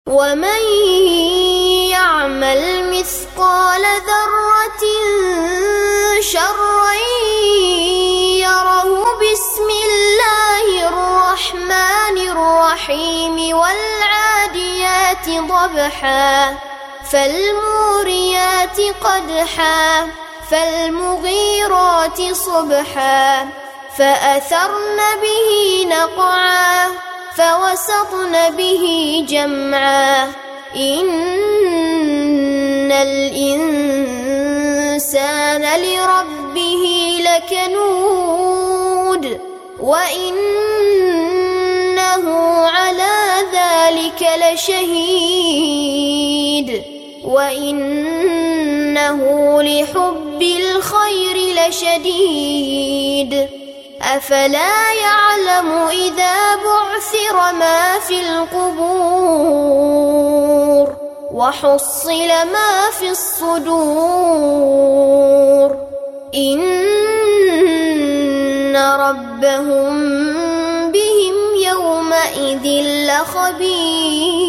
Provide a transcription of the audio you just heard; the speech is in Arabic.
ومن يعمل مثقال ذرة شرا يره. بسم الله الرحمن الرحيم. والعاديات ضبحا فالموريات قدحا فالمغيرات صبحا فأثرن به نقعا فوسطن به جمعا. إن الإنسان لربه لكنود وإنه على ذلك لشهيد وإنه لحب الخير لشديد. أفلا يعلم إذا بعثر ما في القبور وحصل ما في الصدور إن ربهم بهم يومئذ لخبير.